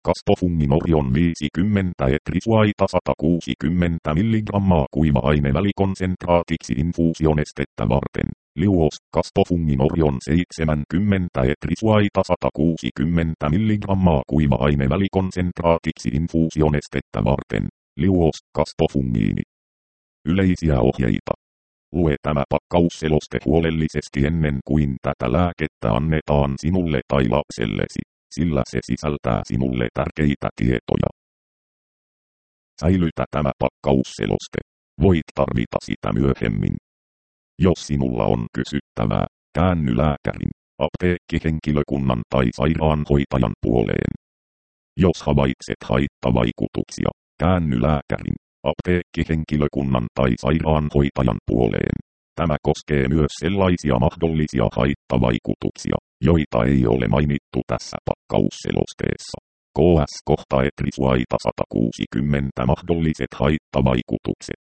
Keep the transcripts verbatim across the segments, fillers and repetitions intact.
Kaspofunginorion viisikymmentä etrisuaita sata kuusikymmentä milligrammaa kuiva-aine välikonsentraatiksi infuusionestettä varten. Liuos, Kaspofunginorion seitsemänkymmentä etrisuaita sata kuusikymmentä milligrammaa kuiva-aine välikonsentraatiksi infuusionestettä varten. Liuos, Kaspofungiini. Yleisiä ohjeita. Lue tämä pakkausseloste huolellisesti ennen kuin tätä lääkettä annetaan sinulle tai lapsellesi, sillä se sisältää sinulle tärkeitä tietoja. Säilytä tämä pakkausseloste. Voit tarvita sitä myöhemmin. Jos sinulla on kysyttävää, käänny lääkärin, apteekkihenkilökunnan tai sairaanhoitajan puoleen. Jos havaitset haittavaikutuksia, käänny lääkärin, apteekkihenkilökunnan tai sairaanhoitajan puoleen. Tämä koskee myös sellaisia mahdollisia haittavaikutuksia, joita ei ole mainittu tässä pakkausselosteessa. K S kohta etrisuaita sata kuusikymmentä mahdolliset haittavaikutukset.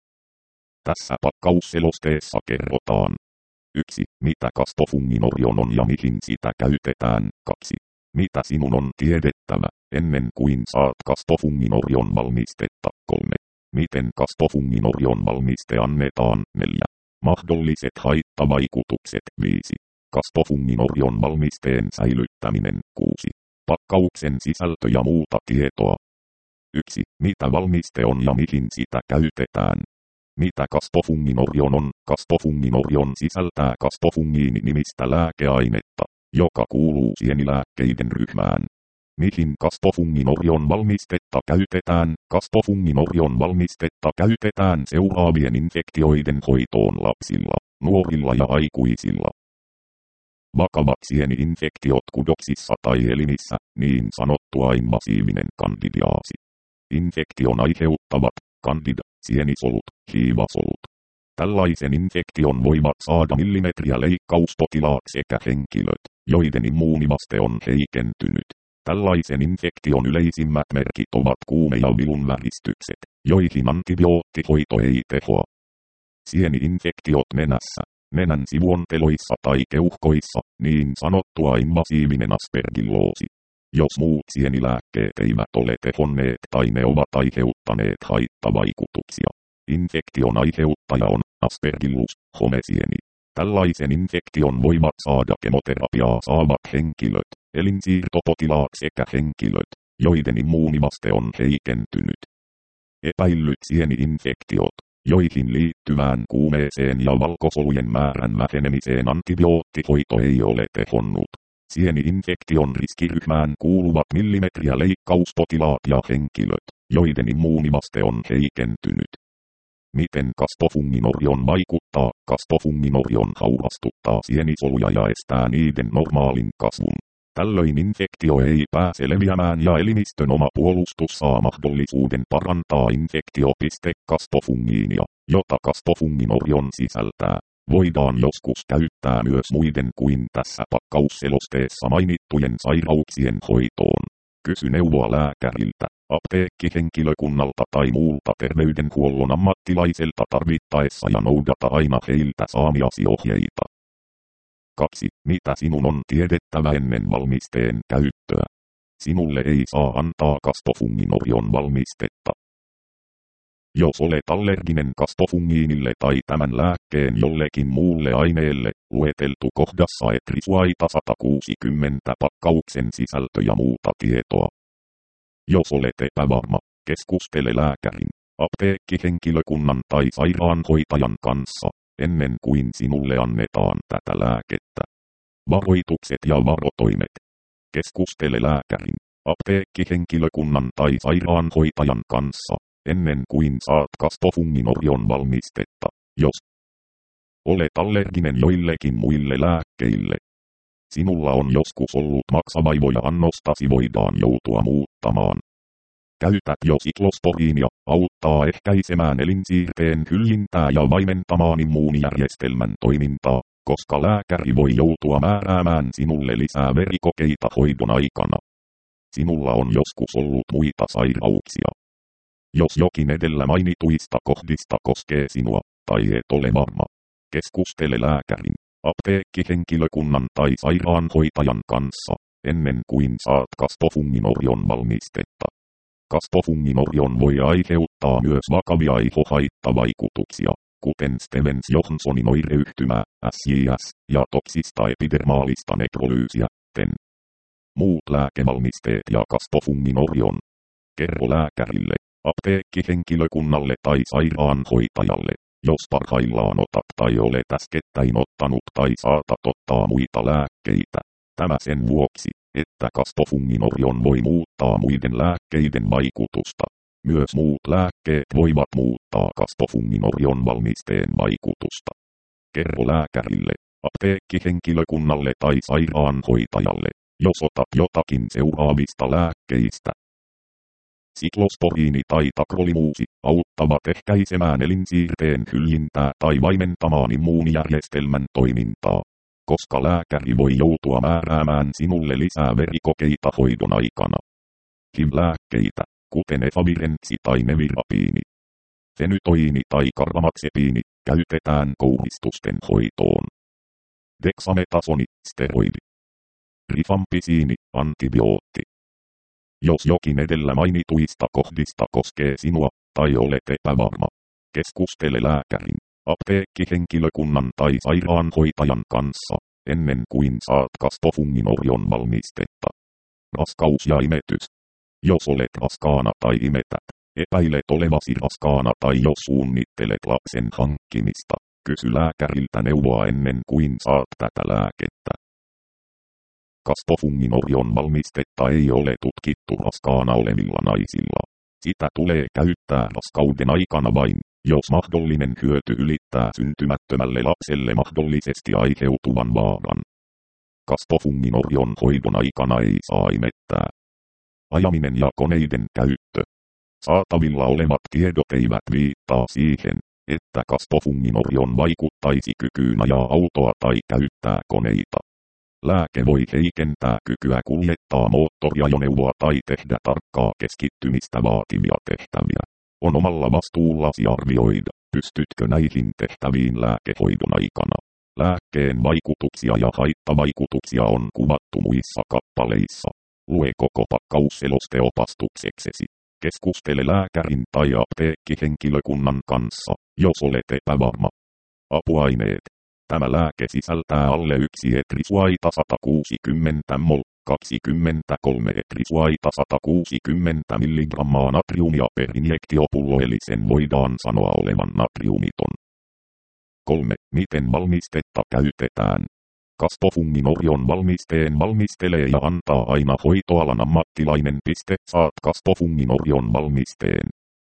Tässä pakkausselosteessa kerrotaan. yksi. Mitä Kaspofunginorion on ja mihin sitä käytetään. kaksi. Mitä sinun on tiedettävä, ennen kuin saat Kaspofunginorion valmistetta. kolme. Miten Kaspofunginorion valmiste annetaan. neljä. Mahdolliset haittavaikutukset. viisi. Kaspofunginorion valmisteen säilyttäminen. kuusi. Pakkauksen sisältö ja muuta tietoa. yksi. Mitä valmiste on ja mihin sitä käytetään. Mitä Kaspofunginorion on? Kaspofunginorion sisältää kaspofungiini-nimistä lääkeainetta, joka kuuluu sienilääkkeiden ryhmään. Mihin Kaspofunginorion valmistetta käytetään? Kaspofunginorion valmistetta käytetään seuraavien infektioiden hoitoon lapsilla, nuorilla ja aikuisilla. Vakavat sieni-infektiot kudoksissa tai elimissä, niin sanottua invasiivinen kandidiaasi. Infektion aiheuttavat kandida, sienisolut, hiivasolut. Tällaisen infektion voivat saada millimetriä leikkauspotilaat sekä henkilöt, joiden immuunivaste on heikentynyt. Tällaisen infektion yleisimmät merkit ovat kuume ja vilunväristykset, joihin antibioottihoito ei tehoa. Sieni-infektiot nenässä, nenän sivuonteloissa tai keuhkoissa, niin sanottua invasiivinen aspergilloosi. Jos muut sienilääkkeet eivät ole tehonneet tai ne ovat aiheuttaneet haittavaikutuksia. Infektion aiheuttaja on aspergillus, homesieni. Tällaisen infektion voivat saada kemoterapiaa saavat henkilöt, elinsiirtopotilaat sekä henkilöt, joiden immuunivaste on heikentynyt. Epäillyt sieni-infektiot, joihin liittyvään kuumeeseen ja valkosolujen määrän vähenemiseen antibioottihoito ei ole tehonnut. Sieni-infektion riskiryhmään kuuluvat millimetriä leikkauspotilaat ja henkilöt, joiden immuunivaste on heikentynyt. Miten Kaspofunginorion vaikuttaa? Kaspofunginorion haurastuttaa sienisoluja ja estää niiden normaalin kasvun. Tällöin infektio ei pääse leviämään ja elimistön oma puolustus saa mahdollisuuden parantaa infektiopiste kaspofungiinia, jota Kaspofunginorion sisältää. Voidaan joskus käyttää myös muiden kuin tässä pakkausselosteessa mainittujen sairauksien hoitoon. Kysy neuvoa lääkäriltä, apteekkihenkilökunnalta tai muulta terveydenhuollon ammattilaiselta tarvittaessa ja noudata aina heiltä saamiasi ohjeita. kaksi. Mitä sinun on tiedettävä ennen valmisteen käyttöä? Sinulle ei saa antaa Kaspofunginorion valmistetta. Jos olet allerginen kaspofungiinille tai tämän lääkkeen jollekin muulle aineelle, lueteltu kohdassa etrisuaita sata kuusikymmentä pakkauksen sisältö ja muuta tietoa. Jos olet epävarma, keskustele lääkärin, apteekkihenkilökunnan tai sairaanhoitajan kanssa, ennen kuin sinulle annetaan tätä lääkettä. Varoitukset ja varotoimet. Keskustele lääkärin, apteekkihenkilökunnan tai sairaanhoitajan kanssa, ennen kuin saat Kaspofunginorion valmistetta, jos olet allerginen joillekin muille lääkkeille. Sinulla on joskus ollut maksavaivoja annostasi voidaan joutua muuttamaan. Käytät jo siklosporiinia, auttaa ehkäisemään elinsiirteen hyljintää ja vaimentamaan immuunijärjestelmän toimintaa, koska lääkäri voi joutua määräämään sinulle lisää verikokeita hoidon aikana. Sinulla on joskus ollut muita sairauksia. Jos jokin edellä mainituista kohdista koskee sinua, tai et ole varma, keskustele lääkärin, apteekkihenkilökunnan tai sairaanhoitajan kanssa, ennen kuin saat kasvofunginorion valmistetta. Kasvofunginorion voi aiheuttaa myös vakavia ihohaittavaikutuksia, kuten Stevens Johnsonin oireyhtymää, S J S, ja toksista epidermaalista nekrolyysiä, T E N. Muut lääkevalmisteet ja kasvofunginorion. Kerro lääkärille, apteekkihenkilökunnalle tai sairaanhoitajalle, jos parhaillaan otat tai olet äskettäin ottanut tai saatat ottaa muita lääkkeitä. Tämä sen vuoksi, että kasvofunginorion voi muuttaa muiden lääkkeiden vaikutusta. Myös muut lääkkeet voivat muuttaa kasvofunginorion valmisteen vaikutusta. Kerro lääkärille, apteekkihenkilökunnalle tai sairaanhoitajalle, jos otat jotakin seuraavista lääkkeistä. Siklosporiini tai takrolimuusi auttavat ehkäisemään elinsiirteen hyljintää tai vaimentamaan immuunijärjestelmän toimintaa, koska lääkäri voi joutua määräämään sinulle lisää verikokeita hoidon aikana. H I V-lääkkeitä, kuten efavirensi tai nevirapiini, fenytoiini tai karbamaksepiini, käytetään kouristusten hoitoon. Dexametasoni, steroidi. Rifampisiini, antibiootti. Jos jokin edellä mainituista kohdista koskee sinua, tai olet epävarma, keskustele lääkärin, apteekkihenkilökunnan tai sairaanhoitajan kanssa, ennen kuin saat kasvofunginorion valmistetta. Raskaus ja imetys. Jos olet raskaana tai imetät, epäilet olevasi raskaana tai jos suunnittelet lapsen hankkimista, kysy lääkäriltä neuvoa ennen kuin saat tätä lääkettä. Kasvofunginorion valmistetta ei ole tutkittu raskaana olevilla naisilla. Sitä tulee käyttää raskauden aikana vain, jos mahdollinen hyöty ylittää syntymättömälle lapselle mahdollisesti aiheutuvan vaaran. Kasvofunginorion hoidon aikana ei saa imettää. Ajaminen ja koneiden käyttö. Saatavilla olevat tiedot eivät viittaa siihen, että kasvofunginorion vaikuttaisi kykyyn ajaa autoa tai käyttää koneita. Lääke voi heikentää kykyä kuljettaa moottoriajoneuvoa tai tehdä tarkkaa keskittymistä vaativia tehtäviä. On omalla vastuullasi arvioida, pystytkö näihin tehtäviin lääkehoidon aikana. Lääkkeen vaikutuksia ja haittavaikutuksia on kuvattu muissa kappaleissa. Lue koko pakkausseloste opastukseksesi. Keskustele lääkärin tai apteekkihenkilökunnan kanssa, jos olet epävarma. Apuaineet. Tämä lääke sisältää alle yksi etrisuaita sata kuusikymmentä mol, kaksikymmentäkolme etrisuaita sata kuusikymmentä milligrammaa natriumia per injektiopullo eli sen voidaan sanoa olevan natriumiton. kolme. Miten valmistetta käytetään? Kasvofunginorion valmisteen valmistelee ja antaa aina hoitoalan ammattilainen. Piste, saat kasvofunginorion valmisteen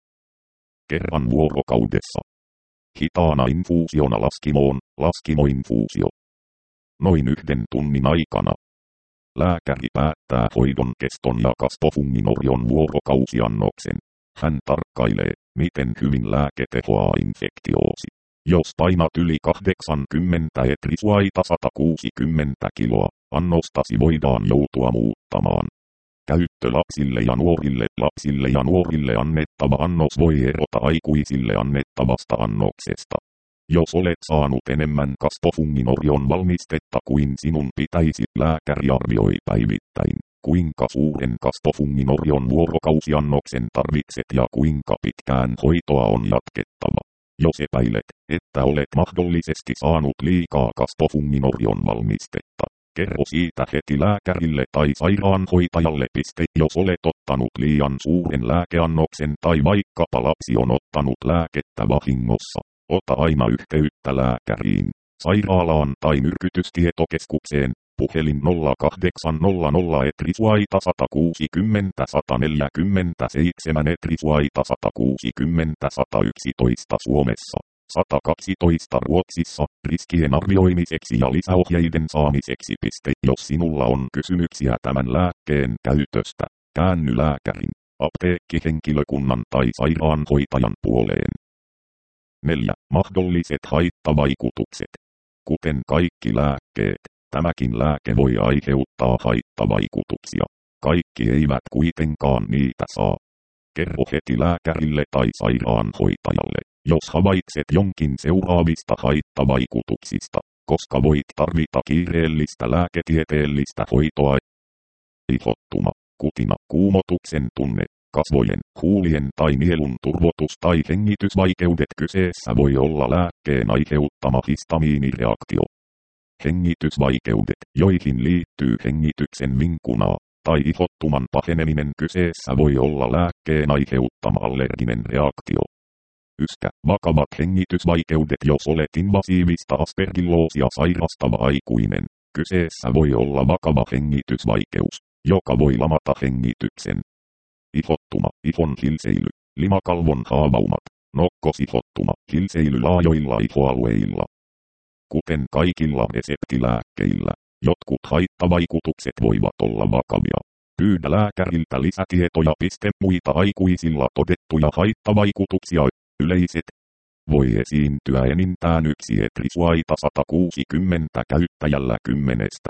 kerran vuorokaudessa. Hitaana infuusiona laskimoon, laskimoinfuusio. Noin yhden tunnin aikana. Lääkäri päättää hoidon keston ja kasvofunginorion vuorokausiannoksen. Hän tarkkailee, miten hyvin lääke tehoaa infektioosi. Jos painat yli kahdeksankymmentä etrisuaita sata kuusikymmentä kiloa, annostasi voidaan joutua muuttamaan. Käyttö lapsille ja nuorille. Lapsille ja nuorille annettava annos voi erota aikuisille annettavasta annoksesta. Jos olet saanut enemmän kasvofunginorion valmistetta kuin sinun pitäisi, lääkäri arvioi päivittäin, kuinka suuren kasvofunginorion vuorokausiannoksen tarvitset ja kuinka pitkään hoitoa on jatkettava. Jos epäilet, että olet mahdollisesti saanut liikaa kasvofunginorion valmistetta, kerro siitä heti lääkärille tai sairaanhoitajalle. Jos olet ottanut liian suuren lääkeannoksen tai vaikkapa lapsi on ottanut lääkettä vahingossa, ota aina yhteyttä lääkäriin, sairaalaan tai myrkytystietokeskukseen. Puhelin nolla kahdeksan nolla nolla etrisuaita sata kuusikymmentä sata neljäkymmentäseitsemän etrisuaita sata kuusikymmentä sata yksitoista Suomessa, sata kaksitoista Ruotsissa, riskien arvioimiseksi ja lisäohjeiden saamiseksi. Jos sinulla on kysymyksiä tämän lääkkeen käytöstä, käänny lääkärin, apteekkihenkilökunnan tai sairaanhoitajan puoleen. neljä. Mahdolliset haittavaikutukset. Kuten kaikki lääkkeet, tämäkin lääke voi aiheuttaa haittavaikutuksia. Kaikki eivät kuitenkaan niitä saa. Kerro heti lääkärille tai sairaanhoitajalle, jos havaitset jonkin seuraavista haittavaikutuksista, koska voit tarvita kiireellistä lääketieteellistä hoitoa. Ihottuma, kutina, kuumotuksen tunne, kasvojen, huulien tai nielun turvotus tai hengitysvaikeudet. Kyseessä voi olla lääkkeen aiheuttama histamiinireaktio. Hengitysvaikeudet, joihin liittyy hengityksen vinkunaa, tai ihottuman paheneminen. Kyseessä voi olla lääkkeen aiheuttama allerginen reaktio. Yskä, vakavat hengitysvaikeudet. Jos olet invasiivista aspergilloosia sairastava aikuinen, kyseessä voi olla vakava hengitysvaikeus, joka voi lamata hengityksen. Ihottuma, ihon hilseily, limakalvon haavaumat, nokkosihottuma, hilseily laajoilla ihoalueilla. Kuten kaikilla reseptilääkkeillä, jotkut haittavaikutukset voivat olla vakavia. Pyydä lääkäriltä lisätietoja. Muita aikuisilla todettuja haittavaikutuksia. Yleiset. Voi esiintyä enintään yksi etrisuaita sata kuusikymmentä käyttäjällä kymmenestä.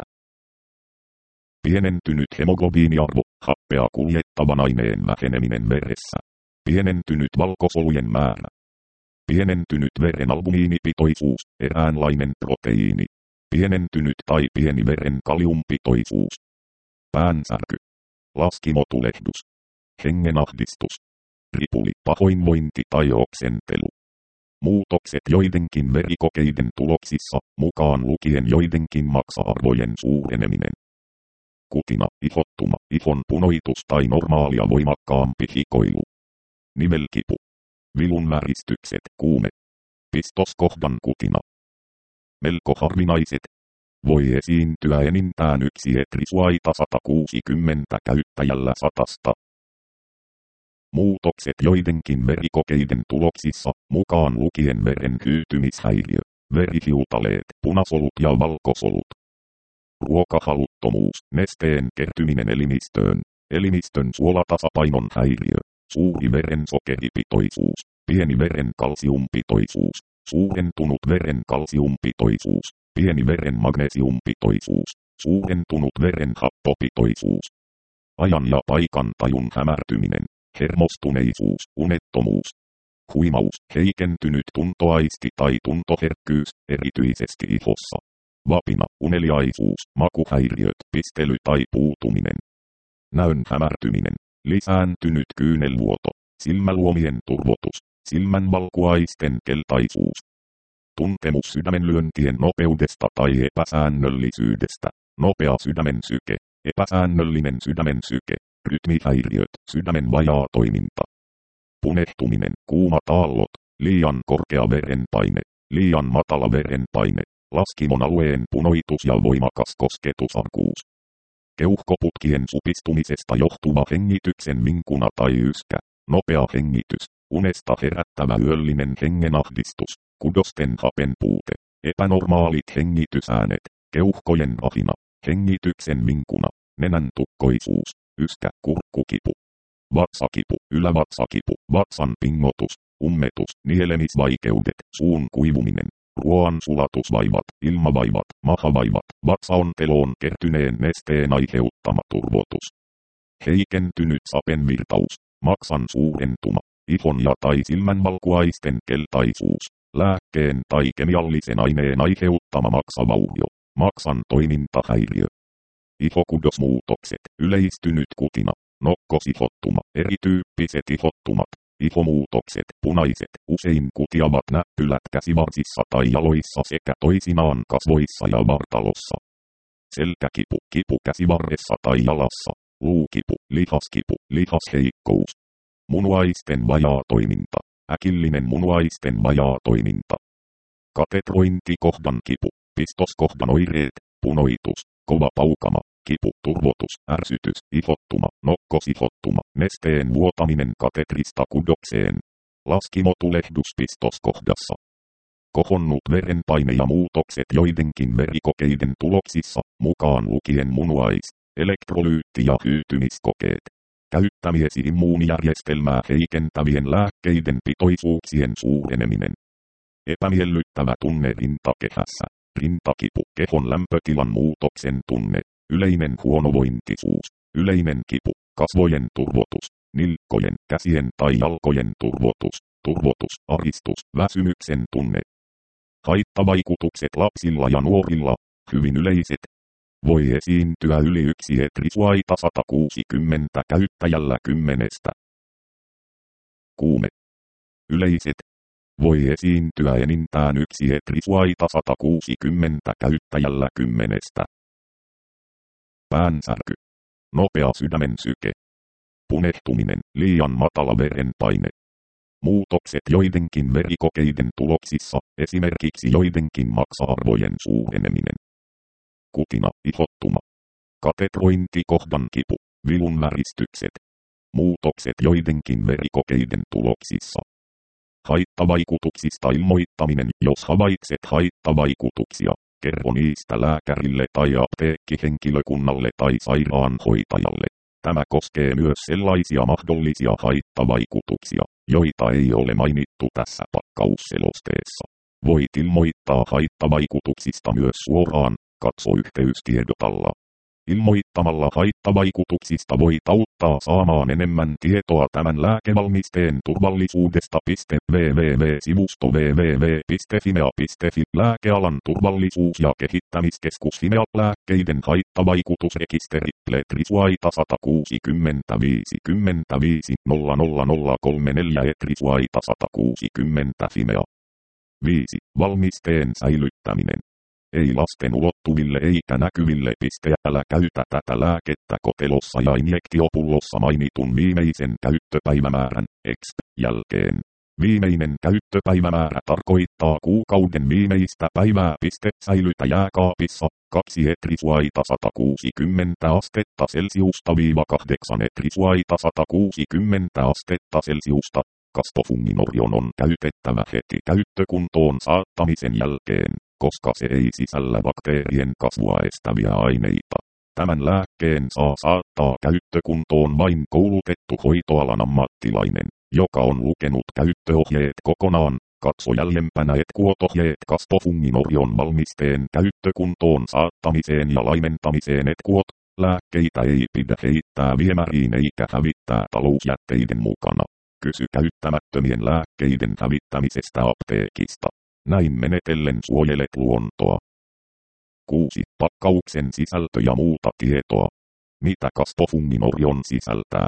Pienentynyt hemoglobiiniarvo, happea kuljettavan aineen väheneminen veressä. Pienentynyt valkosolujen määrä. Pienentynyt veren albumiinipitoisuus, eräänlainen proteiini. Pienentynyt tai pieni veren kaliumpitoisuus. Päänsärky. Laskimotulehdus. Hengenahdistus. Ripuli, pahoinvointi tai oksentelu. Muutokset joidenkin verikokeiden tuloksissa, mukaan lukien joidenkin maksa-arvojen suureneminen. Kutina, ihottuma, ihon punoitus tai normaalia voimakkaampi hikoilu. Nivelkipu. Vilunväristykset, kuume. Pistoskohdan kutina. Melko harvinaiset. Voi esiintyä enintään yksi etrisuaita sata kuusikymmentä käyttäjällä satasta. Muutokset joidenkin verikokeiden tuloksissa, mukaan lukien veren hyytymishäiriö, verihiutaleet, punasolut ja valkosolut. Ruokahaluttomuus, nesteen kertyminen elimistöön, elimistön suolatasapainon häiriö, suuri veren sokeripitoisuus, pieni veren kalsiumpitoisuus, suurentunut veren kalsiumpitoisuus, pieni veren magnesiumpitoisuus, suurentunut veren happopitoisuus. Ajan ja paikan tajun hämärtyminen, hermostuneisuus, unettomuus. Huimaus, heikentynyt tuntoaisti tai tuntoherkkyys, erityisesti ihossa. Vapina, uneliaisuus, makuhäiriöt, pistely tai puutuminen. Näön hämärtyminen, lisääntynyt kyynelvuoto, silmäluomien turvotus, silmänvalkuaisten keltaisuus. Tuntemus sydämenlyöntien nopeudesta tai epäsäännöllisyydestä, nopea sydämen syke, epäsäännöllinen sydämen syke, rytmihäiriöt, sydämen vajaa toiminta. Punehtuminen, kuumat aallot, liian korkea verenpaine, liian matala verenpaine, laskimon alueen punoitus ja voimakas kosketusarkuus. Keuhkoputkien supistumisesta johtuva hengityksen vinkuna tai yskä, nopea hengitys, unesta herättävä yöllinen hengenahdistus, kudosten hapenpuute, epänormaalit hengitysäänet, keuhkojen ahina, hengityksen vinkuna, nenän tukkoisuus, yskä, kurkkukipu, vatsakipu, ylävatsakipu, vatsan pingotus, ummetus, nielemisvaikeudet, suun kuivuminen, ruoan sulatusvaivat, ilmavaivat, mahavaivat, vatsaonteloon kertyneen nesteen aiheuttama turvotus. Heikentynyt sapenvirtaus, maksan suurentuma, ihon ja tai silmänvalkuaisten keltaisuus, lääkkeen tai kemiallisen aineen aiheuttama maksavaurio, maksan toimintahäiriö. Ihokudosmuutokset, yleistynyt kutina, nokkosihottuma, erityyppiset ihottumat, ihomuutokset, punaiset, usein kutiavat näppylät käsivarsissa tai jaloissa sekä toisinaan kasvoissa ja vartalossa. Selkäkipu, kipu käsivarressa tai jalassa, luukipu, lihaskipu, lihasheikkous. Munuaisten vajaa toiminta, äkillinen munuaisten vajaa toiminta. Katetrointikohdan kipu, pistoskohdan oireet, punoitus, kova paukama, kipu, turvotus, ärsytys, ihottuma, nokkosihottuma, nesteen vuotaminen katetrista kudokseen. Laskimotulehdus pistoskohdassa. Kohonnut verenpaine ja muutokset joidenkin verikokeiden tuloksissa, mukaan lukien munuais-, elektrolyytti- ja hyytymiskokeet. Käyttämiesi immuunijärjestelmää heikentävien lääkkeiden pitoisuuksien suureneminen. Epämiellyttävä tunne rintakehässä, rintakipu, kehon lämpötilan muutoksen tunne, yleinen huonovointisuus, yleinen kipu, kasvojen turvotus, nilkkojen, käsien tai jalkojen turvotus, turvotus, ahdistus, väsymyksen tunne. Haittavaikutukset lapsilla ja nuorilla, hyvin yleiset. Voi esiintyä yli yksi etrisuaita sata kuusikymmentä käyttäjällä kymmenestä. Kuume. Yleiset. Voi esiintyä enintään yksi etrisuaita sata kuusikymmentä käyttäjällä kymmenestä. Päänsärky. Nopea sydämen syke. Punehtuminen, liian matala verenpaine. Muutokset joidenkin verikokeiden tuloksissa, esimerkiksi joidenkin maksa-arvojen suureneminen. Kutina, ihottuma. Katetrointi, kohdan kipu, vilun väristykset. Muutokset joidenkin verikokeiden tuloksissa. Haittavaikutuksista ilmoittaminen. Jos havaitset haittavaikutuksia, kerro niistä lääkärille tai apteekkihenkilökunnalle tai sairaanhoitajalle. Tämä koskee myös sellaisia mahdollisia haittavaikutuksia, joita ei ole mainittu tässä pakkausselosteessa. Voit ilmoittaa haittavaikutuksista myös suoraan, katso yhteystiedot alla. Ilmoittamalla haittavaikutuksista voit auttaa saamaan enemmän tietoa tämän lääkevalmisteen turvallisuudesta. www-sivusto www piste fimea piste fi Lääkealan turvallisuus- ja kehittämiskeskus Fimea. Lääkkeiden haittavaikutusrekisteri Etrisuaita sata kuusikymmentä viisikymmentäviisi nolla nolla nolla kolmekymmentäneljä Etrisuaita sata kuusikymmentä Fimea. viisi. Valmisteen säilyttäminen. Ei lasten ulottuville eikä näkyville. Älä käytä tätä lääkettä kotelossa ja injektiopullossa mainitun viimeisen käyttöpäivämäärän exp jälkeen. Viimeinen käyttöpäivämäärä tarkoittaa kuukauden viimeistä päivää. Säilytä jääkaapissa kaksi etrisuaita sata kuusikymmentä astetta Celsiusta viiva kahdeksan etrisuaita sata kuusikymmentä astetta Celsiusta. Caspofungin on käytettävä heti käyttökuntoon saattamisen jälkeen, koska se ei sisällä bakteerien kasvua estäviä aineita. Tämän lääkkeen saa saattaa käyttökuntoon vain koulutettu hoitoalan ammattilainen, joka on lukenut käyttöohjeet kokonaan. Katso jäljempänä etkuotohjeet Caspofungin valmisteen käyttökuntoon saattamiseen ja laimentamiseen. Etkuot. Lääkkeitä ei pidä heittää viemäriin eikä hävittää talousjätteiden mukana. Kysy käyttämättömien lääkkeiden hävittämisestä apteekista. Näin menetellen suojelet luontoa. kuusi. Pakkauksen sisältö ja muuta tietoa. Mitä Caspofungin sisältää?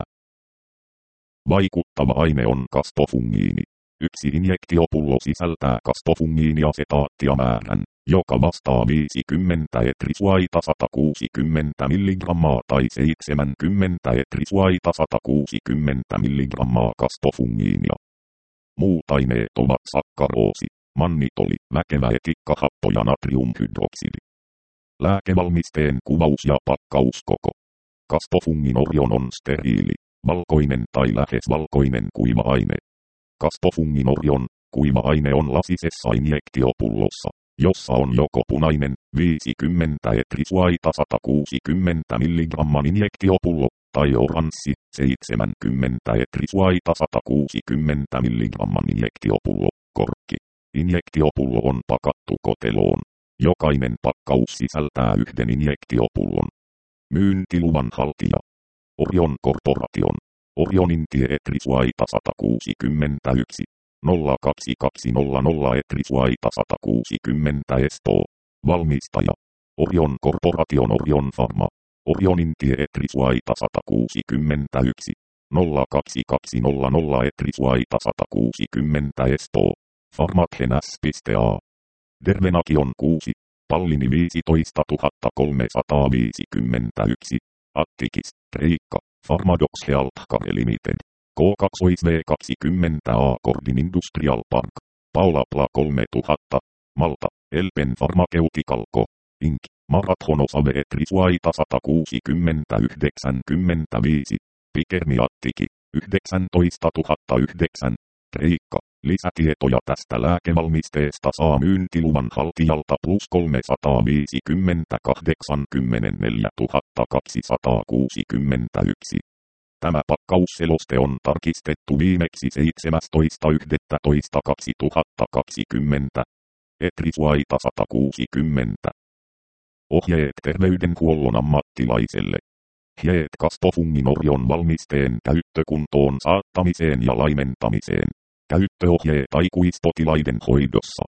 Vaikuttava aine on caspofungiini. Yksi injektiopullo sisältää caspofungiiniasetaattia määrän, joka vastaa viisikymmentä etrisuaita sata kuusikymmentä milligrammaa tai seitsemänkymmentä etrisuaita sata kuusikymmentä milligrammaa caspofungiinia. Muut aineet ovat sakkaroosi, mannitoli, väkevä etikkahappo ja natriumhydroksidi. Lääkevalmisteen kuvaus ja pakkauskoko. Caspofungin on steriili, valkoinen tai lähes valkoinen kuiva-aine. Caspofungin kuiva-aine on lasisessa injektiopullossa, jossa on joko punainen, viisikymmentä etrisuaita sata kuusikymmentä milligramman injektiopullo, tai oranssi, seitsemänkymmentä etrisuaita sata kuusikymmentä milligramman injektiopullo, korkki. Injektiopullo on pakattu koteloon. Jokainen pakkaus sisältää yhden injektiopullon. Myyntiluvan haltija. Orion Corporation. Orionin tie Etrisuaita sata kuusikymmentäyksi. nolla kaksi kaksi nolla nolla Etrisuaita sata kuusikymmentä Espoo. Valmistaja. Orion Corporation. Orion Pharma. Orionin tie Etrisuaita sata kuusikymmentäyksi. nolla kaksi kaksi nolla nolla Etrisuaita sata kuusikymmentä Espoo. Pharmathenas.a. Dervenakion kuusi. Pallini viisitoista tuhatta kolmesataaviisikymmentäyksi. Attikis, Kreikka, Pharmadox Healthcare Limited. K kaksi V kaksikymmentä A Cordin Industrial Park. Paulapla kolmetuhatta. Malta, Elpen Pharmaceutical Co. Inc. Marathonosave Etrisuaita sata kuusikymmentä yhdeksänkymmentäviisi. Pikermi Attiki, yhdeksäntoista tuhatta yhdeksän. Kreikka. Lisätietoja tästä lääkevalmisteesta saa myyntiluvan haltijalta plus kolmesataaviisikymmentä kahdeksankymmentäneljä tuhatta kaksisataakuusikymmentäyksi. Tämä pakkausseloste on tarkistettu viimeksi seitsemästoista yhdestoista kaksituhattakaksikymmentä. Etrisuaita sata kuusikymmentä. Ohjeet terveydenhuollon ammattilaiselle. Ohjeet Caspofungin valmisteen käyttökuntoon saattamiseen ja laimentamiseen. Käyttöohjeet aikuispotilaiden hoidossa.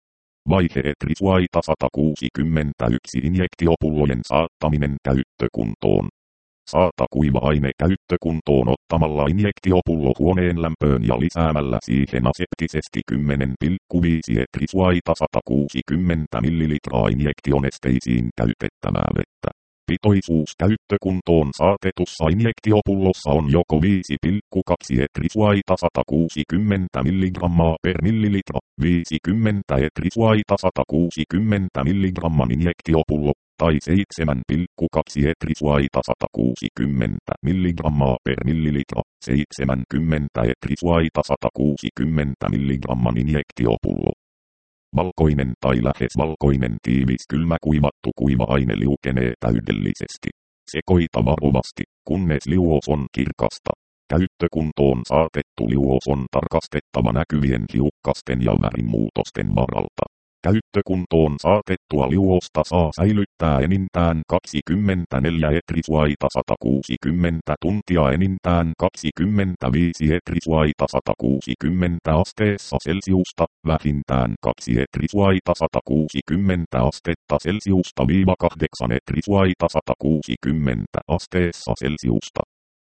Vaihe etrisuaita sata kuusikymmentäyksi injektiopullojen saattaminen käyttökuntoon. Saata kuiva-aine käyttökuntoon ottamalla injektiopullo huoneen lämpöön ja lisäämällä siihen aseptisesti kymmenen pilkku viisi etrisuaita sata kuusikymmentä millilitraa injektionesteisiin käytettävää vettä. Pitoisuus käyttökuntoon saatetussa injektiopullossa on joko viisi pilkku kaksi etrisuaita sata kuusikymmentä milligrammaa per millilitra, viisikymmentä etrisuaita sata kuusikymmentä milligramman injektiopullo, tai seitsemän pilkku kaksi etrisuaita sata kuusikymmentä milligrammaa per millilitra, seitsemänkymmentä etrisuaita sata kuusikymmentä milligramman injektiopullo. Valkoinen tai lähes valkoinen tiivis kylmä kuivattu kuiva-aine liukenee täydellisesti. Sekoita varovasti, kunnes liuos on kirkasta. Käyttökuntoon saatettu liuos on tarkastettava näkyvien hiukkasten ja värimuutosten varalta. Käyttökuntoon saatettua liuosta saa säilyttää enintään kaksikymmentäneljä etrisuaita sata kuusikymmentä tuntia enintään kaksikymmentäviisi etrisuaita sata kuusikymmentä asteessa Celsiusta, vähintään kaksi etrisuaita sata kuusikymmentä astetta Celsiusta viiva kahdeksan etrisuaita sata kuusikymmentä asteessa Celsiusta.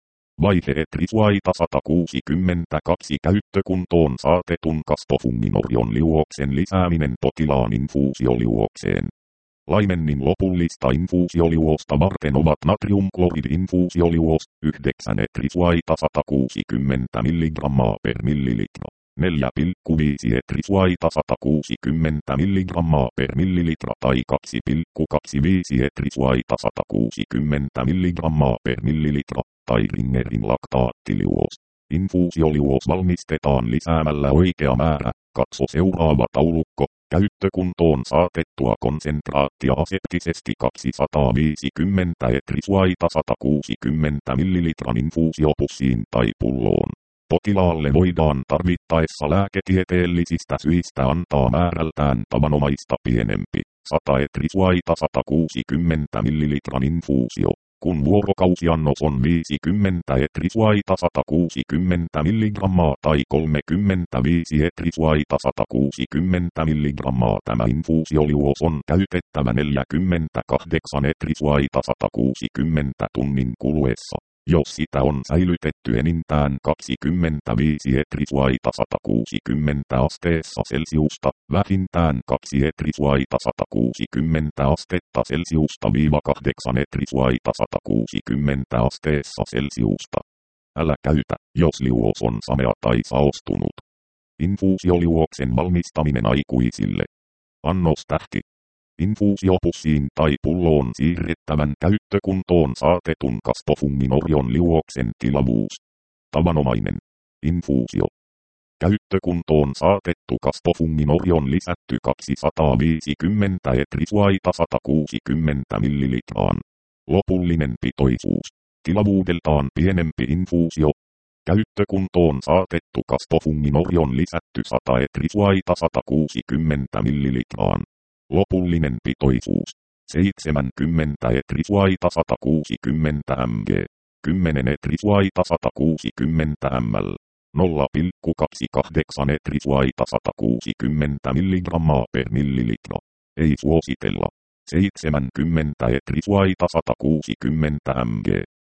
Vaihe etrisuaita sata kuusikymmentäkaksi käyttökuntoon saatetun kastofunginorion liuoksen lisääminen potilaan infuusioliuokseen. Laimennin lopullista infuusioliuosta varten ovat natriumklorid-infuusioliuos, yhdeksän etrisuaita sata kuusikymmentä milligrammaa per millilitra, neljä pilkku viisi etrisuaita sata kuusikymmentä milligrammaa per millilitra tai kaksi pilkku kaksikymmentäviisi etrisuaita sata kuusikymmentä milligrammaa per millilitra. Tai Ringerin laktaattiliuos. Infuusioliuos valmistetaan lisäämällä oikea määrä, katso seuraava taulukko, käyttökuntoon saatettua konsentraattia aseptisesti kaksisataaviisikymmentä etrisuaita sata kuusikymmentä millilitran infuusiopussiin tai pulloon. Potilaalle voidaan tarvittaessa lääketieteellisistä syistä antaa määrältään tavanomaista pienempi, sata etrisuaita sata kuusikymmentä millilitran infuusio. Kun vuorokausiannos on viisikymmentä etrisuaita sata kuusikymmentä milligrammaa tai kolmekymmentäviisi etrisuaita sata kuusikymmentä milligrammaa, tämä infuusioliuos on käytettävä neljäkymmentäkahdeksan etrisuaita sata kuusikymmentä tunnin kuluessa. Jos sitä on säilytetty enintään kaksikymmentäviisi etrisuaita sata kuusikymmentä asteessa Celsiusta, vähintään kaksi etrisuaita sata kuusikymmentä astetta Celsiusta viiva kahdeksan etrisuaita sata kuusikymmentä asteessa Celsiusta. Älä käytä, jos liuos on samea tai saostunut. Infuusioliuoksen valmistaminen aikuisille. Annostähti. Infuusiopussiin tai pulloon siirrettävän käyttökuntoon saatetun kastofunginorion liuoksen tilavuus. Tavanomainen. Infuusio. Käyttökuntoon saatettu kastofunginorion lisätty kaksisataaviisikymmentä etrisuaita sata kuusikymmentä millilitraan. Lopullinen pitoisuus. Tilavuudeltaan pienempi infuusio. Käyttökuntoon saatettu kastofunginorion lisätty sata etrisuaita sata kuusikymmentä millilitraan. Lopullinen pitoisuus. seitsemänkymmentä etrisuaita sata kuusikymmentä mg. kymmenen etrisuaita sata kuusikymmentä ml. nolla pilkku kaksikymmentäkahdeksan etrisuaita sata kuusikymmentä milligrammaa per millilitra. Ei suositella. seitsemänkymmentä etrisuaita sata kuusikymmentä mg.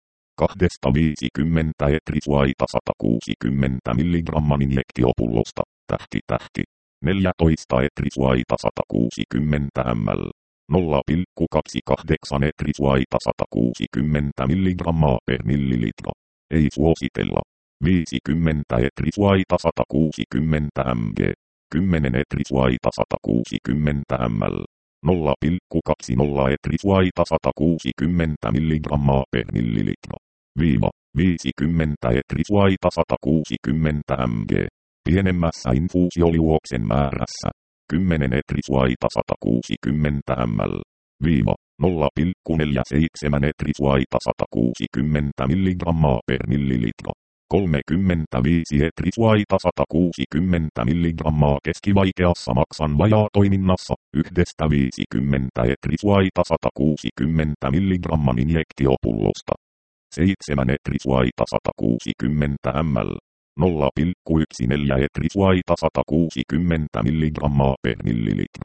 kaksi viisikymmentä etrisuaita sata kuusikymmentä milligramman injektiopullosta, tähti tähti. neljätoista etrisuaita sata kuusikymmentä ml. nolla pilkku kaksikymmentäkahdeksan etrisuaita sata kuusikymmentä milligrammaa per millilitra. Ei suositella. viisikymmentä etrisuaita sata kuusikymmentä mg. kymmenen etrisuaita sata kuusikymmentä ml. nolla pilkku kaksikymmentä etrisuaita sata kuusikymmentä milligrammaa per millilitra. Viiva. viisikymmentä etrisuaita sata kuusikymmentä mg. Pienemmässä infuusioliuoksen määrässä. kymmenen etrisuaita sata kuusikymmentä ml. Viiva. nolla pilkku neljäkymmentäseitsemän etrisuaita sata kuusikymmentä milligrammaa per millilitra. kolmekymmentäviisi etrisuaita sata kuusikymmentä milligrammaa keskivaikeassa maksan vajaatoiminnassa. Yhdestä viisikymmentä etrisuaita sata kuusikymmentä milligramman injektiopullosta. seitsemän etrisuaita sata kuusikymmentä ml. nolla pilkku yksitoista etrisuaita sata kuusikymmentä milligrammaa per millilitra.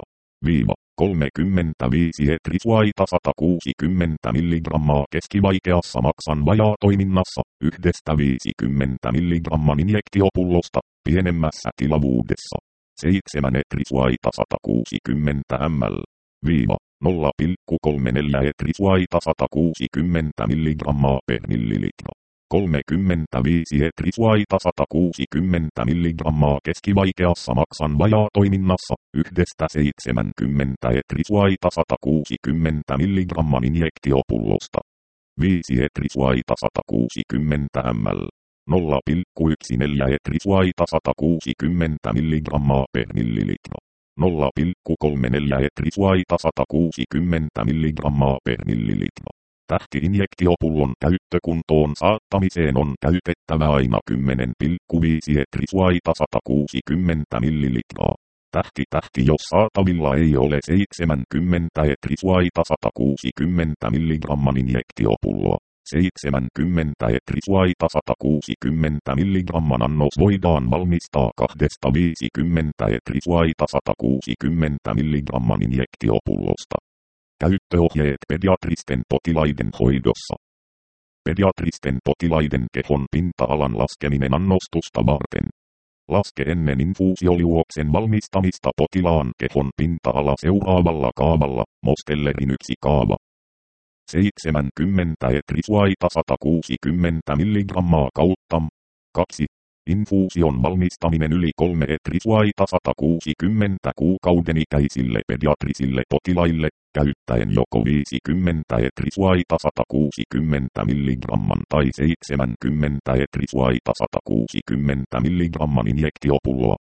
kolmekymmentäviisi etrisuaita sata kuusikymmentä milligrammaa keskivaikeassa maksan vajaatoiminnassa, yhdestä viisikymmentä milligramman injektiopullosta, pienemmässä tilavuudessa. seitsemän etrisuaita sata kuusikymmentä millilitraa, nolla pilkku kolmekymmentäneljä etrisuaita sata kuusikymmentä milligrammaa per millilitra. kolmekymmentäviisi etrisuaita sata kuusikymmentä milligrammaa keskivaikeassa maksan vajaatoiminnassa, yhdestä seitsemänkymmentä etrisuaita sata kuusikymmentä milligramman injektiopullosta. viisi etrisuaita sata kuusikymmentä millilitraa, nolla pilkku yksitoista etrisuaita sata kuusikymmentä milligrammaa per millilitra. nolla pilkku kolmekymmentäneljä etrisuaita sata kuusikymmentä milligrammaa per millilitra. Tähti-injektiopullon käyttökuntoon saattamiseen on käytettävä aina kymmenen pilkku viisi etrisuaita sata kuusikymmentä millilitraa. Tähti-tähti jos saatavilla ei ole seitsemänkymmentä etrisuaita sata kuusikymmentä milligramman injektiopulloa. seitsemänkymmentä etrisuaita sata kuusikymmentä milligramman annos voidaan valmistaa kahdesta viisikymmentä etrisuaita sata kuusikymmentä milligramman injektiopullosta. Käyttöohjeet pediatristen potilaiden hoidossa. Pediatristen potilaiden kehon pinta-alan laskeminen annostusta varten. Laske ennen infuusioliuoksen valmistamista potilaan kehon pinta-ala seuraavalla kaavalla, Mostellerin yksi kaava. seitsemänkymmentä etrisuaita sata kuusikymmentä milligrammaa kautta. kaksi. Infuusion valmistaminen yli kolme etrisuaita sata kuusikymmentä kuukauden ikäisille pediatrisille potilaille, käyttäen joko viisikymmentä etrisuaita sata kuusikymmentä milligramman tai seitsemänkymmentä etrisuaita sata kuusikymmentä milligramman injektiopulloa.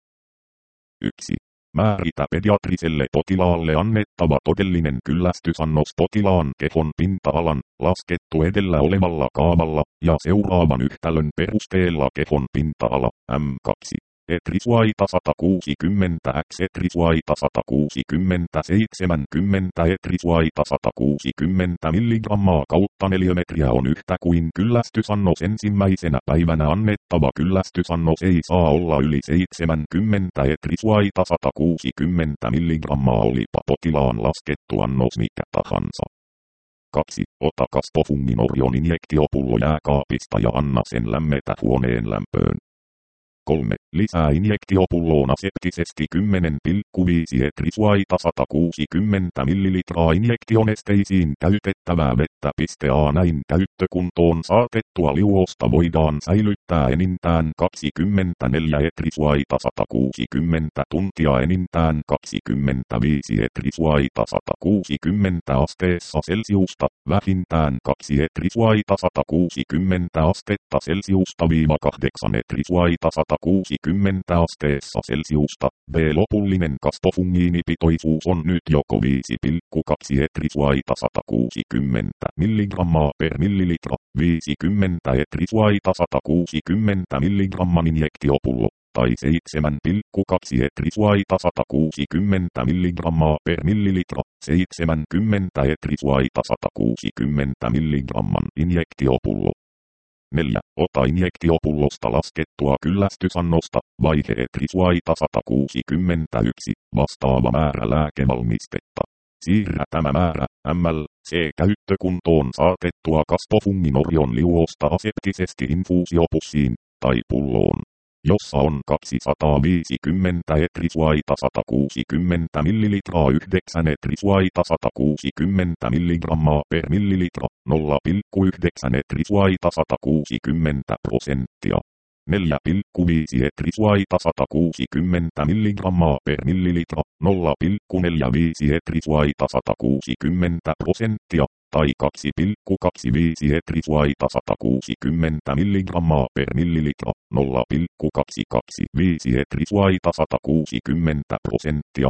yksi. Määritä pediatriselle potilaalle annettava todellinen kyllästysannos potilaan kehon pinta-alan, laskettu edellä olevalla kaavalla, ja seuraavan yhtälön perusteella kehon pinta-ala, M kaksi. Etrisuaita sata kuusikymmentä x etrisuaita sata kuusikymmentä seitsemänkymmentä etrisuaita sata kuusikymmentä milligrammaa kautta neliömetriä on yhtä kuin kyllästysannos ensimmäisenä päivänä annettava kyllästysannos ei saa olla yli seitsemänkymmentä etrisuaita sata kuusikymmentä milligrammaa olipa potilaan laskettu annos mikä tahansa. kaksi. Ota Caspofungin Orion injektiopullo jääkaapista ja anna sen lämmetä huoneen lämpöön. kolme. Lisää injektiopulloon aseptisesti kymmenen pilkku viisi etrisuaita sata kuusikymmentä millilitraa injektionesteisiin käytettävää vettä. A näin käyttökuntoon saatettua liuosta voidaan säilyttää enintään kaksikymmentäneljä etrisuaita sata kuusikymmentä tuntia enintään kaksikymmentäviisi etrisuaita sata kuusikymmentä asteessa Celsiusta, vähintään kaksi etrisuaita sata kuusikymmentä astetta Celsiusta viiva kahdeksan etrisuaita sata kuusikymmentä asteessa Celsiusta. B. Lopullinen kaspofungiinipitoisuus on nyt joko viisi pilkku kaksi etrisuaita sata kuusikymmentä milligrammaa per millilitra, viisikymmentä etrisuaita sata kuusikymmentä milligramman injektiopullo, tai seitsemän pilkku kaksi etrisuaita sata kuusikymmentä milligrammaa per millilitra, seitsemänkymmentä etrisuaita sata kuusikymmentä milligramman injektiopullo. neljä. Ota injektiopullosta laskettua kyllästysannosta, vaihe etrisuaita sata kuusikymmentäyksi, vastaava määrä lääkevalmistetta. Siirrä tämä määrä, ml, c käyttökuntoon saatettua Caspofungin Orion liuosta aseptisesti infuusiopussiin, tai pulloon, jossa on kaksisataaviisikymmentä etrisuaita sata kuusikymmentä millilitraa yhdeksän etrisuaita sata kuusikymmentä milligrammaa per millilitra, nolla pilkku yhdeksän etrisuaita sata kuusikymmentä prosenttia. neljä pilkku viisi etrisuaita sata kuusikymmentä milligrammaa per millilitra, nolla pilkku neljäkymmentäviisi etrisuaita sata kuusikymmentä prosenttia, tai kaksi pilkku kaksikymmentäviisi etrisuaita sata kuusikymmentä milligrammaa per millilitra, nolla pilkku kaksisataakaksikymmentäviisi etrisuaita sata kuusikymmentä prosenttia,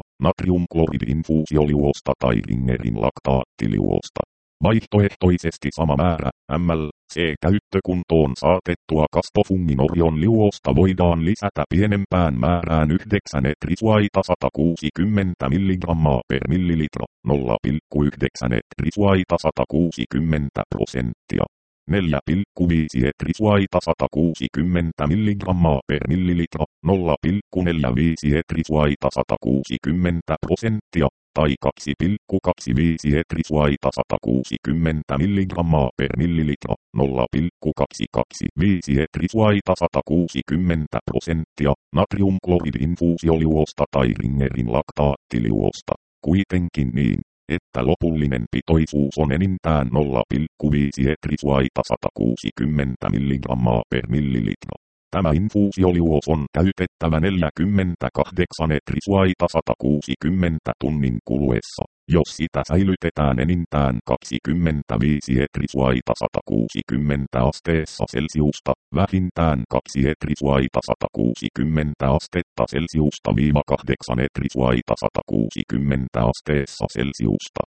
natriumkloridi-infuusioliuosta tai Ringerin laktaattiliuosta. Vaihtoehtoisesti sama määrä, ml, c käyttökuntoon saatettua Caspofungin Orion liuosta voidaan lisätä pienempään määrään yhdeksän etrisuaita sata kuusikymmentä milligrammaa per millilitra, nolla pilkku yhdeksän etrisuaita sata kuusikymmentä prosenttia. neljä pilkku viisi etrisuaita sata kuusikymmentä milligrammaa per millilitra, nolla pilkku neljäkymmentäviisi etrisuaita sata kuusikymmentä prosenttia, tai kaksi pilkku kaksikymmentäviisi etrisuaita sata kuusikymmentä milligrammaa per millilitra, nolla pilkku kaksisataakaksikymmentäviisi etrisuaita sata kuusikymmentä prosenttia, natriumkloridinfuusioliuosta tai Ringerin laktaattiliuosta, kuitenkin niin, että lopullinen pitoisuus on enintään nolla pilkku viisi etrisuaita sata kuusikymmentä milligrammaa per millilitra. Tämä infuusioliuos on käytettävä neljäkymmentäkahdeksan etrisuaita sata kuusikymmentä tunnin kuluessa, jos sitä säilytetään enintään kaksikymmentäviisi etrisuaita sata kuusikymmentä asteessa Celsiusta, vähintään kaksi etrisuaita sata kuusikymmentä astetta Celsiusta viiva kahdeksan etrisuaita sata kuusikymmentä asteessa Celsiusta.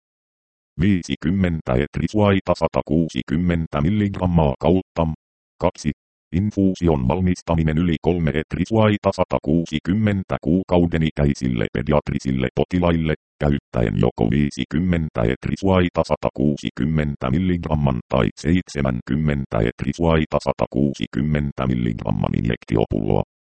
viisikymmentä etrisuaita sata kuusikymmentä milligrammaa kautta kaksi. Infuusion valmistaminen yli kolme etrisuaita sata kuusikymmentä kuukauden ikäisille pediatrisille potilaille, käyttäen joko viisikymmentä etrisuaita sata kuusikymmentä milligramman tai seitsemänkymmentä etrisuaita sata kuusikymmentä milligramman injektiopulloa.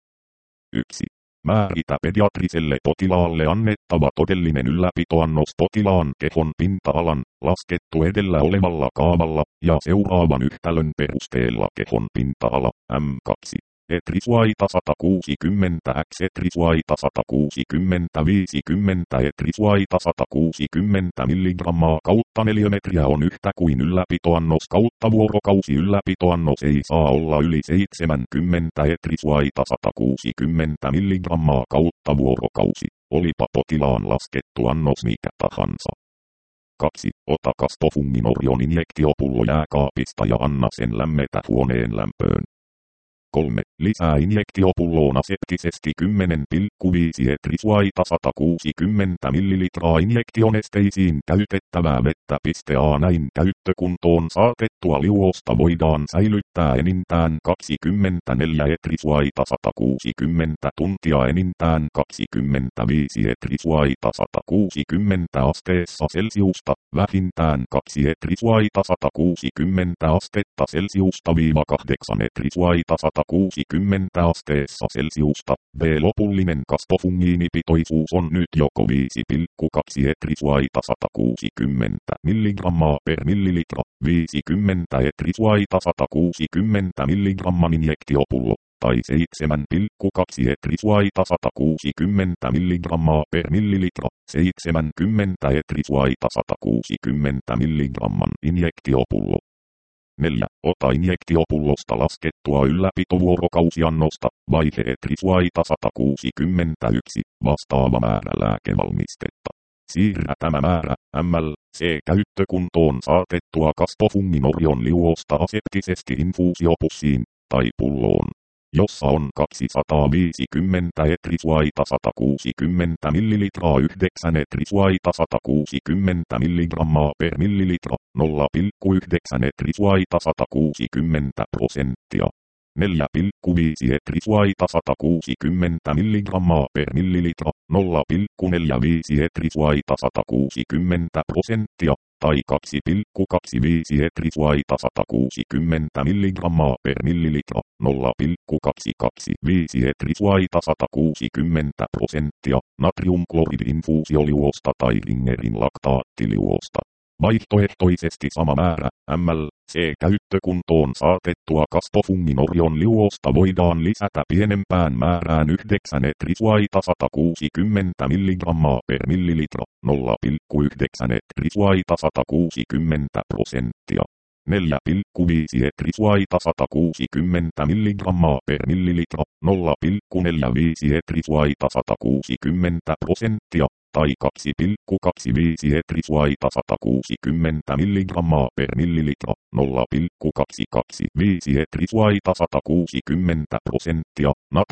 yksi. Määritä pediatriselle potilaalle annettava todellinen ylläpitoannos potilaan kehon pinta-alan, laskettu edellä olevalla kaavalla, ja seuraavan yhtälön perusteella kehon pinta-ala, M kaksi. Etrisuaita sata kuusikymmentä x etrisuaita sata kuusikymmentä viisikymmentä etrisuaita sata kuusikymmentä milligrammaa kautta neliömetriä on yhtä kuin ylläpitoannos kautta vuorokausi. Ylläpitoannos ei saa olla yli seitsemänkymmentä etrisuaita sata kuusikymmentä milligrammaa kautta vuorokausi, olipa potilaan laskettu annos mikä tahansa. kaksi. Ota Caspofungin injektiopullo jääkaapista ja anna sen lämmetä huoneen lämpöön. kolme. Lisää injektiopulloon aseptisesti kymmenen pilkku viisi etrisuaita sata kuusikymmentä millilitraa injektionesteisiin käytettävää vettä. A näin käyttökuntoon saatettua liuosta voidaan säilyttää enintään kaksikymmentäneljä etrisuaita sata kuusikymmentä tuntia enintään kaksikymmentäviisi etrisuaita sata kuusikymmentä asteessa Celsiusta, vähintään kaksi etrisuaita sata kuusikymmentä astetta Celsiusta viiva kahdeksan etrisuaita sata kuusikymmentä asteessa Celsiusta. B. Lopullinen kaspofungiinipitoisuus on nyt joko viisi pilkku kaksi etrisuaita sata kuusikymmentä milligrammaa per millilitra, viisikymmentä etrisuaita sata kuusikymmentä milligramman injektiopullo, tai seitsemän pilkku kaksi etrisuaita sata kuusikymmentä milligrammaa per millilitra, seitsemänkymmentä etrisuaita sata kuusikymmentä milligramman injektiopullo. neljä. Ota injektiopullosta laskettua ylläpitovuorokausiannosta, vaihe etrisuaita sata kuusikymmentäyksi, vastaava määrä lääkevalmistetta. Siirrä tämä määrä, M C käyttökuntoon saatettua Caspofungin liuosta aseptisesti infuusiopussiin, tai pulloon, jossa on kaksisataaviisikymmentä etrisuaita sata kuusikymmentä millilitraa yhdeksän etrisuaita sata kuusikymmentä milligrammaa per millilitra, nolla pilkku yhdeksän etrisuaita sata kuusikymmentä prosenttia. neljä pilkku viisi etrisuaita sata kuusikymmentä milligrammaa per millilitra, nolla pilkku neljäkymmentäviisi etrisuaita sata kuusikymmentä prosenttia, tai kaksi pilkku kaksikymmentäviisi etrisuaita sata kuusikymmentä milligrammaa per millilitra, nolla pilkku kaksisataakaksikymmentäviisi etrisuaita sata kuusikymmentä prosenttia, natriumkloridinfuusioliuosta tai Ringerin laktaattiliuosta. Vaihtoehtoisesti sama määrä, M C käyttökuntoon saatettua Caspofungin liuosta voidaan lisätä pienempään määrään yhdeksän etrisuaita sata kuusikymmentä milligrammaa per millilitra, nolla pilkku yhdeksän etrisuaita sata kuusikymmentä prosenttia. neljä pilkku viisi etrisuaita sata kuusikymmentä milligrammaa per millilitra, nolla pilkku neljäkymmentäviisi etrisuaita sata kuusikymmentä prosenttia, tai kaksi pilkku kaksikymmentäviisi etrisuaita sata kuusikymmentä milligrammaa per millilitra, nolla pilkku kaksisataakaksikymmentäviisi etrisuaita sata kuusikymmentä prosenttia,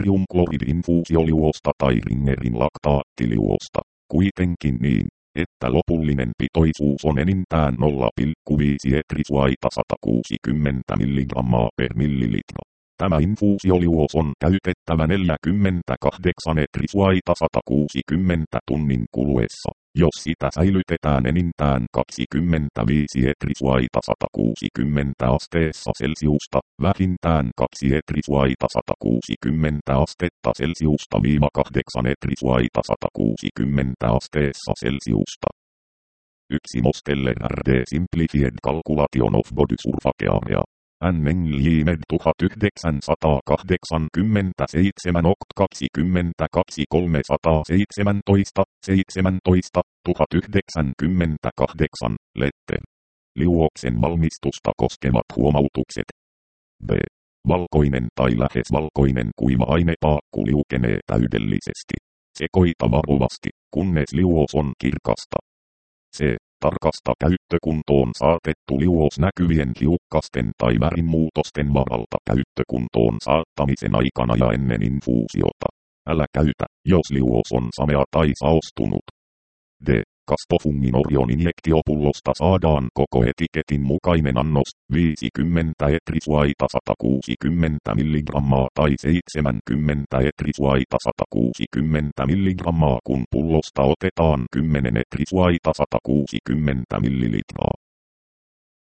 natriumkloridinfuusioliuosta tai Ringerin laktaattiliuosta, kuitenkin niin, että lopullinen pitoisuus on enintään nolla pilkku viisi etrisuaita sata kuusikymmentä milligrammaa per millilitra. Tämä infuusioliuos on käytettävä neljäkymmentäkahdeksan etrisuaita sata kuusikymmentä tunnin kuluessa, jos sitä säilytetään enintään kaksikymmentäviisi etrisuaita sata kuusikymmentä asteessa Celsiusta, vähintään kaksi etrisuaita sata kuusikymmentä astetta Celsiusta viiva kahdeksan etrisuaita sata kuusikymmentä asteessa Celsiusta. yksi Mosteller R D Simplified Calculation of Body Surface Area. N-Englimed tuhatyhdeksänsataakahdeksankymmentäseitsemän okt kaksikymmentäkaksi kolmesataaseitsemäntoista seitsemäntoista tuhatyhdeksänkymmentäkahdeksan Letter. Liuoksen valmistusta koskevat huomautukset. B. Valkoinen tai lähes valkoinen kuiva ainepaakku liukenee täydellisesti. Sekoita varovasti, kunnes liuos on kirkasta. C. Tarkasta käyttökuntoon saatettu liuos näkyvien hiukkasten tai värinmuutosten varalta käyttökuntoon saattamisen aikana ja ennen infuusiota. Älä käytä, jos liuos on samea tai saostunut. D. Kastofungin Orion injektiopullosta saadaan koko etiketin mukainen annos, viisikymmentä etrisuaita sata kuusikymmentä milligrammaa tai seitsemänkymmentä etrisuaita sata kuusikymmentä milligrammaa kun pullosta otetaan kymmenen etrisuaita sata kuusikymmentä millilitraa.